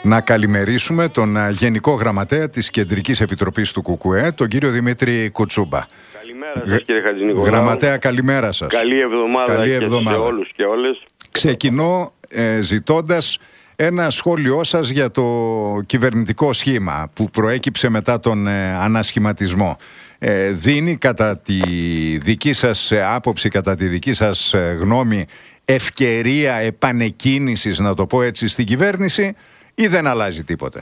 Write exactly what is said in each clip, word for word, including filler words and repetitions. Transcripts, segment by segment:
Να καλημερίσουμε τον Γενικό Γραμματέα της Κεντρικής Επιτροπής του ΚΚΕ, τον κύριο Δημήτρη Κουτσούμπα. Καλημέρα σας, κύριε Χατζηνικολάου. Γραμματέα, καλημέρα σας. Καλή εβδομάδα, Καλή και εβδομάδα. σε όλους και όλες. Ξεκινώ ε, ζητώντας ένα σχόλιο σας για το κυβερνητικό σχήμα που προέκυψε μετά τον ε, ανασχηματισμό. Ε, δίνει κατά τη δική σας άποψη, κατά τη δική σας γνώμη, ευκαιρία επανεκκίνησης, να το πω έτσι, στην κυβέρνηση, ή δεν αλλάζει τίποτε?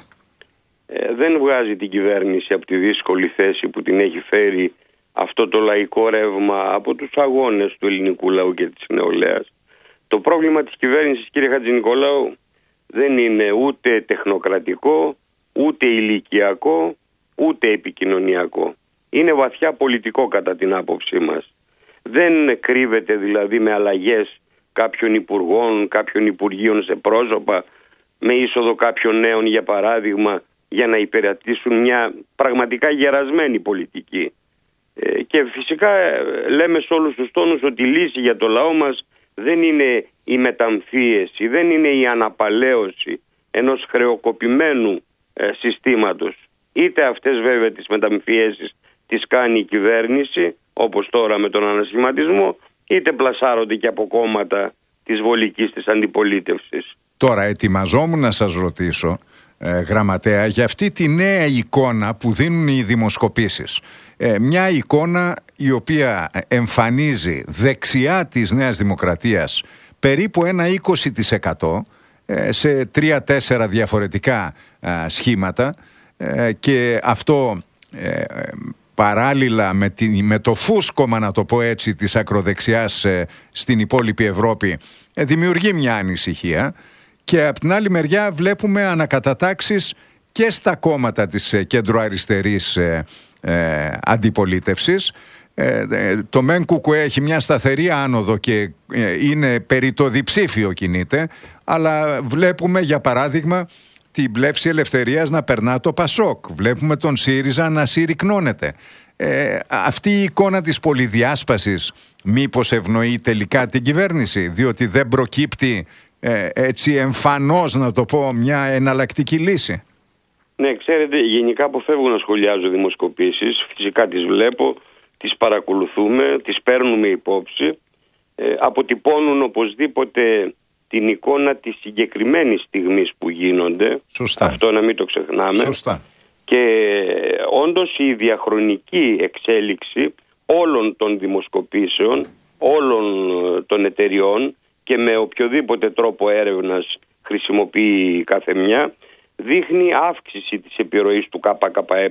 Ε, δεν βγάζει την κυβέρνηση από τη δύσκολη θέση που την έχει φέρει αυτό το λαϊκό ρεύμα από τους αγώνες του ελληνικού λαού και της νεολαίας. Το πρόβλημα της κυβέρνησης, κύριε Χατζηνικολάου, δεν είναι ούτε τεχνοκρατικό, ούτε ηλικιακό, ούτε επικοινωνιακό. Είναι βαθιά πολιτικό κατά την άποψή μας. Δεν κρύβεται δηλαδή με αλλαγές κάποιων υπουργών, κάποιων υπουργείων σε πρόσωπα, με είσοδο κάποιων νέων για παράδειγμα, για να υπηρετήσουν μια πραγματικά γερασμένη πολιτική. Ε, και φυσικά λέμε σε όλους τους τόνους ότι η λύση για το λαό μας δεν είναι η μεταμφίεση, δεν είναι η αναπαλαίωση ενός χρεοκοπημένου ε, συστήματος. Είτε αυτές βέβαια τις μεταμφιέσεις τις κάνει η κυβέρνηση, όπως τώρα με τον ανασχηματισμό, είτε πλασάρονται και από κόμματα της βολικής της αντιπολίτευσης. Τώρα ετοιμαζόμουν να σας ρωτήσω, ε, Γραμματέα, για αυτή τη νέα εικόνα που δίνουν οι δημοσκοπήσεις. Ε, μια εικόνα η οποία εμφανίζει δεξιά της Νέας Δημοκρατίας περίπου ένα είκοσι τοις εκατό ε, σε τρία-τέσσερα διαφορετικά ε, σχήματα ε, και αυτό ε, παράλληλα με, τη, με το φούσκωμα, να το πω έτσι, της ακροδεξιάς ε, στην υπόλοιπη Ευρώπη ε, δημιουργεί μια ανησυχία. Και από την άλλη μεριά βλέπουμε ανακατατάξεις και στα κόμματα της ε, κέντρο-αριστερής ε, ε, αντιπολίτευσης. Ε, ε, το ΜΕΝ ΚΚΕ έχει μια σταθερή άνοδο και ε, είναι περί το διψήφιο κινείται, αλλά βλέπουμε για παράδειγμα την πλεύση ελευθερίας να περνά το ΠΑΣΟΚ. Βλέπουμε τον ΣΥΡΙΖΑ να συρρυκνώνεται. Ε, αυτή η εικόνα της πολυδιάσπασης μήπως ευνοεί τελικά την κυβέρνηση, διότι δεν προκύπτει ε, έτσι εμφανώς, να το πω, μια εναλλακτική λύση? Ναι, ξέρετε, γενικά αποφεύγω να σχολιάζω δημοσκοπήσεις. Φυσικά τις βλέπω, τις παρακολουθούμε, τις παίρνουμε υπόψη. Ε, αποτυπώνουν οπωσδήποτε την εικόνα της συγκεκριμένης στιγμής που γίνονται. Σωστά. Αυτό να μην το ξεχνάμε. Σωστά. Και όντως η διαχρονική εξέλιξη όλων των δημοσκοπήσεων, όλων των εταιριών και με οποιοδήποτε τρόπο έρευνας χρησιμοποιεί κάθε μια, δείχνει αύξηση της επιρροής του ΚΚΕ,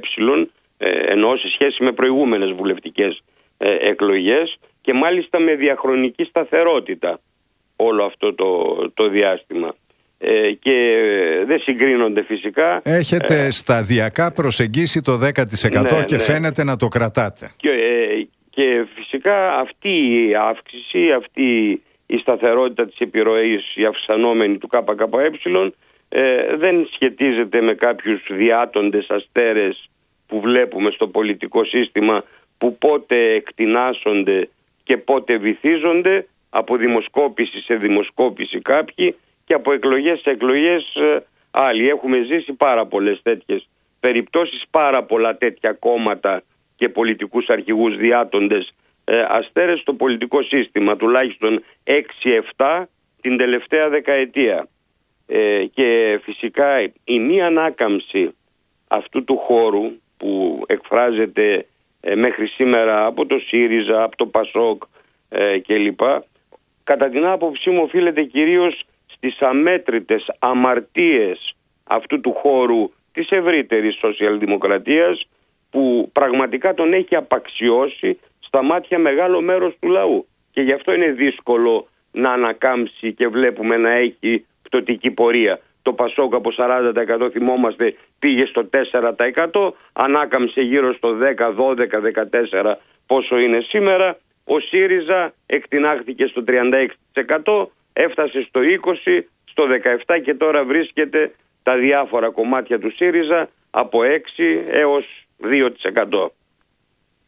ενώ σε σχέση με προηγούμενες βουλευτικές εκλογές, και μάλιστα με διαχρονική σταθερότητα όλο αυτό το, το διάστημα. Ε, και δεν συγκρίνονται φυσικά. Έχετε ε, σταδιακά προσεγγίσει το δέκα τοις εκατό ναι, και ναι. φαίνεται να το κρατάτε. Και, ε, και φυσικά αυτή η αύξηση, αυτή η σταθερότητα της επιρροής, η αυξανόμενη του ΚΚΕ, ε, δεν σχετίζεται με κάποιους διάτοντες αστέρες που βλέπουμε στο πολιτικό σύστημα, που πότε εκτινάσσονται και πότε βυθίζονται από δημοσκόπηση σε δημοσκόπηση κάποιοι και από εκλογές σε εκλογές ε, άλλοι. Έχουμε ζήσει πάρα πολλές τέτοιες περιπτώσεις, πάρα πολλά τέτοια κόμματα και πολιτικούς αρχηγούς διάτοντες ε, αστέρες στο πολιτικό σύστημα, τουλάχιστον έξι επτά την τελευταία δεκαετία. Ε, και φυσικά η μη ανάκαμψη αυτού του χώρου που εκφράζεται ε, μέχρι σήμερα από το ΣΥΡΙΖΑ, από το ΠΑΣΟΚ ε, κλπ, κατά την άποψή μου οφείλεται κυρίως στις αμέτρητες αμαρτίες αυτού του χώρου της ευρύτερης σοσιαλδημοκρατίας, που πραγματικά τον έχει απαξιώσει στα μάτια μεγάλο μέρος του λαού. Και γι' αυτό είναι δύσκολο να ανακάμψει και βλέπουμε να έχει πτωτική πορεία. Το ΠΑΣΟΚ από σαράντα τοις εκατό, θυμόμαστε, πήγε στο τέσσερα τοις εκατό, ανάκαμψε γύρω στο δέκα, δώδεκα, δεκατέσσερα πόσο είναι σήμερα. Ο ΣΥΡΙΖΑ εκτινάχθηκε στο τριάντα έξι τοις εκατό, έφτασε στο είκοσι τοις εκατό, στο δεκαεπτά τοις εκατό και τώρα βρίσκεται τα διάφορα κομμάτια του ΣΥΡΙΖΑ από έξι έως δύο τοις εκατό.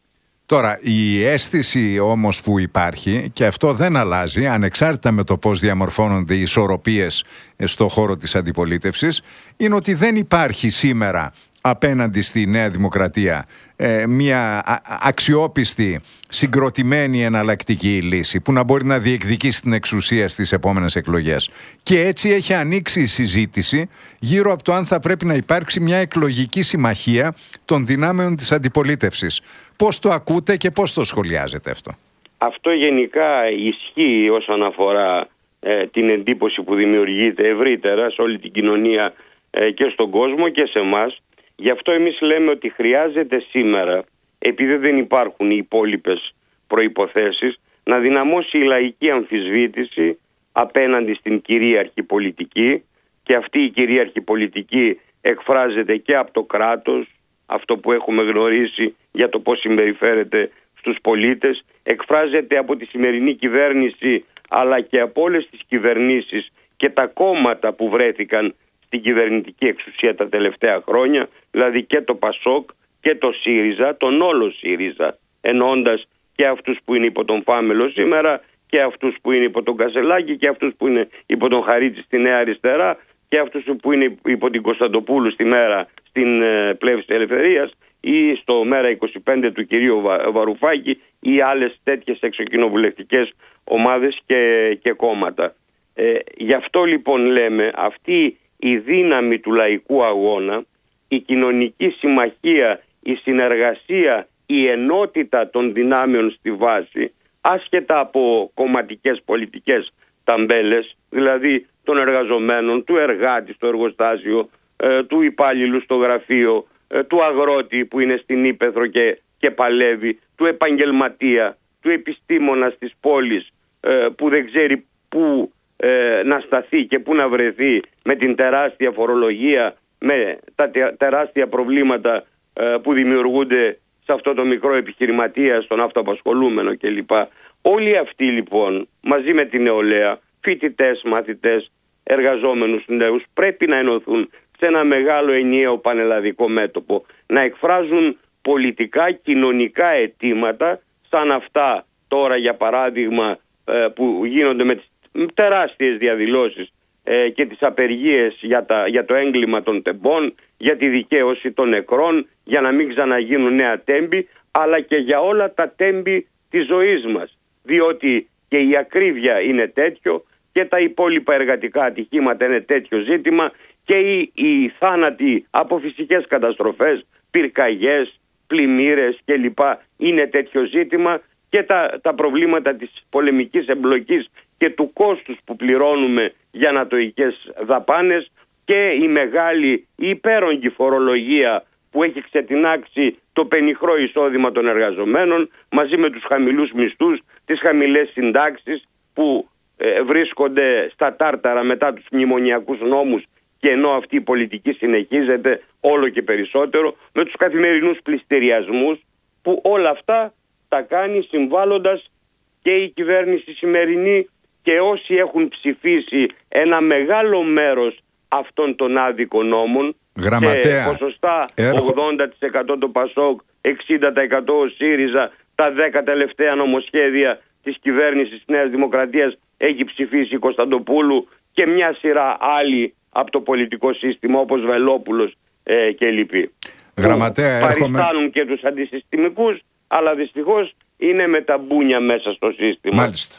Τώρα, η αίσθηση όμως που υπάρχει, και αυτό δεν αλλάζει, ανεξάρτητα με το πώς διαμορφώνονται οι ισορροπίες στο χώρο της αντιπολίτευσης, είναι ότι δεν υπάρχει σήμερα απέναντι στη Νέα Δημοκρατία ε, μια αξιόπιστη, συγκροτημένη εναλλακτική λύση που να μπορεί να διεκδικήσει την εξουσία στις επόμενες εκλογές. Και έτσι έχει ανοίξει η συζήτηση γύρω από το αν θα πρέπει να υπάρξει μια εκλογική συμμαχία των δυνάμεων της αντιπολίτευσης. Πώς το ακούτε και πώς το σχολιάζετε αυτό? Αυτό γενικά ισχύει όσον αφορά ε, την εντύπωση που δημιουργείται ευρύτερα σε όλη την κοινωνία ε, και στον κόσμο και σε εμάς. Γι' αυτό εμείς λέμε ότι χρειάζεται σήμερα, επειδή δεν υπάρχουν οι υπόλοιπες προϋποθέσεις, να δυναμώσει η λαϊκή αμφισβήτηση απέναντι στην κυρίαρχη πολιτική, και αυτή η κυρίαρχη πολιτική εκφράζεται και από το κράτος, αυτό που έχουμε γνωρίσει για το πώς συμπεριφέρεται στους πολίτες, εκφράζεται από τη σημερινή κυβέρνηση αλλά και από όλες τις κυβερνήσεις και τα κόμματα που βρέθηκαν στην κυβερνητική εξουσία τα τελευταία χρόνια, δηλαδή και το Πασόκ και το ΣΥΡΙΖΑ, τον όλο ΣΥΡΙΖΑ, εννοώντας και αυτούς που είναι υπό τον Φάμελο σήμερα και αυτούς που είναι υπό τον Κασελάκη και αυτούς που είναι υπό τον Χαρίτση στη Νέα Αριστερά και αυτούς που είναι υπό την Κωνσταντοπούλου στη μέρα στην ε, Πλεύση της Ελευθερίας ή στο μέρα είκοσι πέντε του κυρίου Βα, Βαρουφάκη ή άλλες τέτοιες εξοκοινοβουλευτικές ομάδες και, και κόμματα. Ε, γι' αυτό λοιπόν λέμε αυτή η δύναμη του λαϊκού αγώνα, η κοινωνική συμμαχία, η συνεργασία, η ενότητα των δυνάμεων στη βάση, άσχετα από κομματικές πολιτικές ταμπέλες, δηλαδή των εργαζομένων, του εργάτη στο εργοστάσιο, ε, του υπάλληλου στο γραφείο, ε, του αγρότη που είναι στην ύπαιθρο και, και παλεύει, του επαγγελματία, του επιστήμονα στις πόλεις ε, που δεν ξέρει πού ε, να σταθεί και πού να βρεθεί με την τεράστια φορολογία, με τα τεράστια προβλήματα ε, που δημιουργούνται σε αυτό το μικρό επιχειρηματία, στον αυτοαπασχολούμενο κλπ. Όλοι αυτοί λοιπόν μαζί με την νεολαία, φοιτητές, μαθητές, εργαζόμενους νέους, πρέπει να ενωθούν σε ένα μεγάλο ενιαίο πανελλαδικό μέτωπο, να εκφράζουν πολιτικά, κοινωνικά αιτήματα σαν αυτά τώρα για παράδειγμα που γίνονται με τις τεράστιες διαδηλώσεις και τις απεργίες για, τα, για το έγκλημα των τεμπών, για τη δικαίωση των νεκρών, για να μην ξαναγίνουν νέα τέμπη, αλλά και για όλα τα τέμπη της ζωής μας. Διότι και η ακρίβεια είναι τέτοιο και τα υπόλοιπα εργατικά ατυχήματα είναι τέτοιο ζήτημα και οι, οι θάνατοι από φυσικές καταστροφές, πυρκαγιές, πλημμύρες κλπ. Είναι τέτοιο ζήτημα και τα, τα προβλήματα της πολεμικής εμπλοκής και του κόστους που πληρώνουμε για ανατοικές δαπάνες και η μεγάλη υπέρογγη φορολογία που έχει ξετινάξει το πενιχρό εισόδημα των εργαζομένων μαζί με τους χαμηλούς μισθούς, τις χαμηλές συντάξεις που ε, βρίσκονται στα τάρταρα μετά τους μνημονιακούς νόμους και ενώ αυτή η πολιτική συνεχίζεται όλο και περισσότερο με τους καθημερινούς πληστηριασμούς που όλα αυτά τα κάνει συμβάλλοντας και η κυβέρνηση σημερινή και όσοι έχουν ψηφίσει ένα μεγάλο μέρος αυτών των άδικων νόμων. Γραμματέα, σε ποσοστά έρχο... ογδόντα τοις εκατό το Πασόκ, εξήντα τοις εκατό ο ΣΥΡΙΖΑ, τα δέκα τελευταία νομοσχέδια της κυβέρνησης της Νέας Δημοκρατίας έχει ψηφίσει η Κωνσταντοπούλου και μια σειρά άλλοι από το πολιτικό σύστημα όπως Βελόπουλος ε, και λοιποί. Γραμματέα, που έρχομαι... παριστάνουν και τους αντισυστημικούς, αλλά δυστυχώς είναι με τα μπούνια μέσα στο σύστημα. Μάλιστα.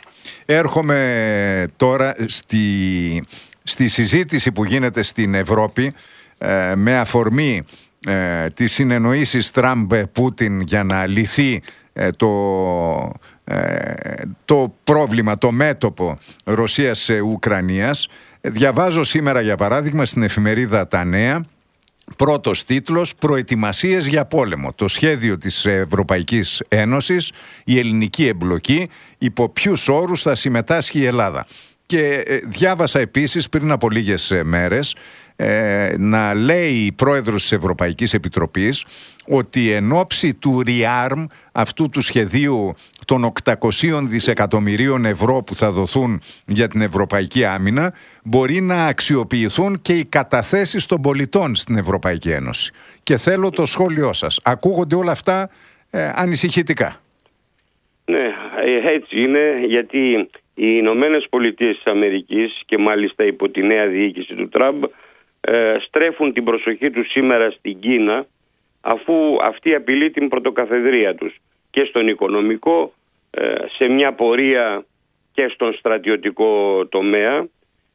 Έρχομαι τώρα στη, στη συζήτηση που γίνεται στην Ευρώπη ε, με αφορμή ε, τις συνεννοήσεις Τραμπ-Πούτιν για να λυθεί ε, το, ε, το πρόβλημα, το μέτωπο Ρωσίας-Ουκρανίας. Διαβάζω σήμερα για παράδειγμα στην εφημερίδα Τα Νέα, πρώτος τίτλος, «Προετοιμασίες για πόλεμο. Το σχέδιο της Ευρωπαϊκής Ένωσης, η ελληνική εμπλοκή, υπό ποιους όρους θα συμμετάσχει η Ελλάδα». Και διάβασα επίσης πριν από λίγες μέρες ε, να λέει η πρόεδρος της Ευρωπαϊκής Επιτροπής ότι εν ώψη του ReArm, αυτού του σχεδίου των οκτακοσίων δισεκατομμυρίων ευρώ που θα δοθούν για την Ευρωπαϊκή Άμυνα, μπορεί να αξιοποιηθούν και οι καταθέσεις των πολιτών στην Ευρωπαϊκή Ένωση. Και θέλω το σχόλιο σας. Ακούγονται όλα αυτά ε, ανησυχητικά. Ναι, έτσι είναι, γιατί οι Ηνωμένες Πολιτείες της Αμερικής και μάλιστα υπό τη νέα διοίκηση του Τραμπ ε, στρέφουν την προσοχή τους σήμερα στην Κίνα, αφού αυτή απειλεί την πρωτοκαθεδρία τους και στον οικονομικό, ε, σε μια πορεία και στον στρατιωτικό τομέα.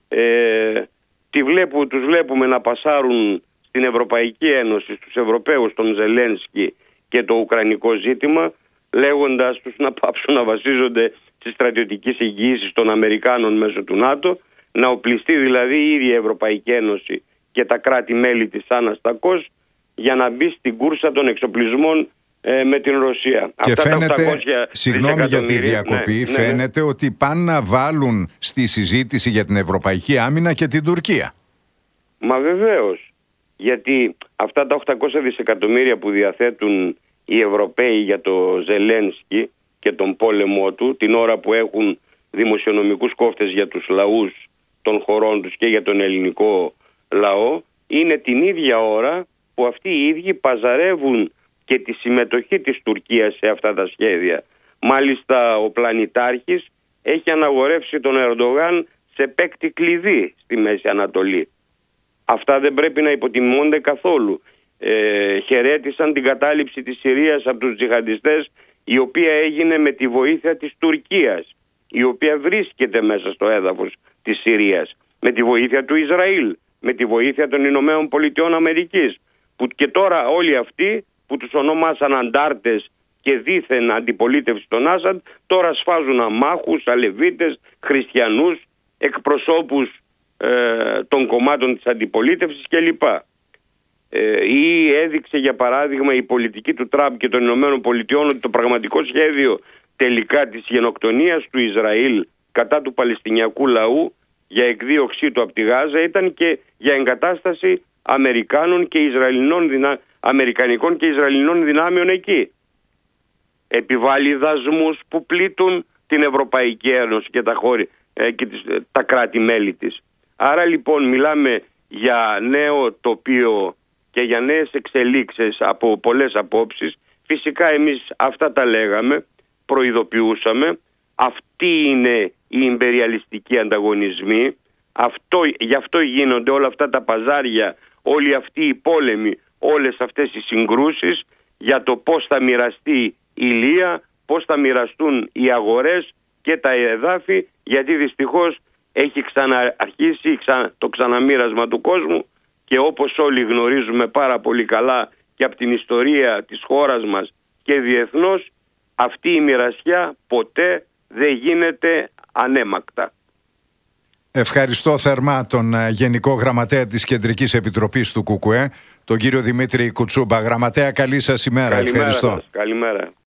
Ε, τη βλέπου, τους βλέπουμε να πασάρουν στην Ευρωπαϊκή Ένωση, στους Ευρωπαίους, τον Ζελένσκι και το Ουκρανικό ζήτημα, λέγοντας τους να πάψουν να βασίζονται στις στρατιωτικές εγγυήσεις των Αμερικάνων μέσω του ΝΑΤΟ, να οπλιστεί δηλαδή η ίδια η Ευρωπαϊκή Ένωση και τα κράτη-μέλη της αναστακώς για να μπει στην κούρσα των εξοπλισμών ε, με την Ρωσία. Και αυτά φαίνεται, συγγνώμη για τη διακοπή, ναι, φαίνεται ναι. ότι πάνε να βάλουν στη συζήτηση για την Ευρωπαϊκή Άμυνα και την Τουρκία. Μα βεβαίως, γιατί αυτά τα οκτακόσια δισεκατομμύρια που διαθέτουν οι Ευρωπαίοι για το Ζελένσκι και τον πόλεμό του, την ώρα που έχουν δημοσιονομικούς κόφτες για τους λαούς των χωρών τους και για τον ελληνικό λαό, είναι την ίδια ώρα που αυτοί οι ίδιοι παζαρεύουν και τη συμμετοχή της Τουρκίας σε αυτά τα σχέδια. Μάλιστα ο πλανητάρχης έχει αναγορεύσει τον Ερντογάν σε παίκτη κλειδί στη Μέση Ανατολή. Αυτά δεν πρέπει να υποτιμώνται καθόλου. Ε, χαιρέτησαν την κατάληψη της Συρίας από τους τζιχαντιστές, η οποία έγινε με τη βοήθεια της Τουρκίας, η οποία βρίσκεται μέσα στο έδαφος της Συρίας, με τη βοήθεια του Ισραήλ, με τη βοήθεια των Ηνωμένων Πολιτειών Αμερικής, που και τώρα όλοι αυτοί που τους ονομάσαν αντάρτες και δήθεν αντιπολίτευση των Άσαντ, τώρα σφάζουν αμάχους, αλεβίτες, χριστιανούς, εκπροσώπους ε, των κομμάτων της αντιπολίτευσης κλπ. Ε, ή έδειξε για παράδειγμα η πολιτική του Τραμπ και των Ηνωμένων Πολιτειών ότι το πραγματικό σχέδιο τελικά της γενοκτονίας του Ισραήλ κατά του Παλαιστινιακού λαού για εκδίωξή του από τη Γάζα ήταν και για εγκατάσταση Αμερικάνων και Ισραηλινών δυνα... Αμερικανικών και Ισραηλινών δυνάμεων εκεί. Επιβάλλει δασμούς που πλήττουν την Ευρωπαϊκή Ένωση και τα, χώρη, ε, και τις, τα κράτη-μέλη της. Άρα λοιπόν μιλάμε για νέο τοπίο και για νέες εξελίξεις από πολλές απόψεις. Φυσικά εμείς αυτά τα λέγαμε, προειδοποιούσαμε. Αυτοί είναι οι ιμπεριαλιστικοί ανταγωνισμοί. Αυτό, γι' αυτό γίνονται όλα αυτά τα παζάρια, όλοι αυτοί οι πόλεμοι, όλες αυτές οι συγκρούσεις για το πώς θα μοιραστεί η ηλία, πώς θα μοιραστούν οι αγορές και τα εδάφη, γιατί δυστυχώς έχει ξαναρχίσει το ξαναμοίρασμα του κόσμου και όπως όλοι γνωρίζουμε πάρα πολύ καλά και από την ιστορία της χώρας μας και διεθνώς, αυτή η μοιρασιά ποτέ δεν γίνεται ανέμακτα. Ευχαριστώ θερμά τον Γενικό Γραμματέα της Κεντρικής Επιτροπής του ΚΚΕ, τον κύριο Δημήτρη Κουτσούμπα. Γραμματέα, καλή σας ημέρα. Καλημέρα Ευχαριστώ. Σας. Καλημέρα.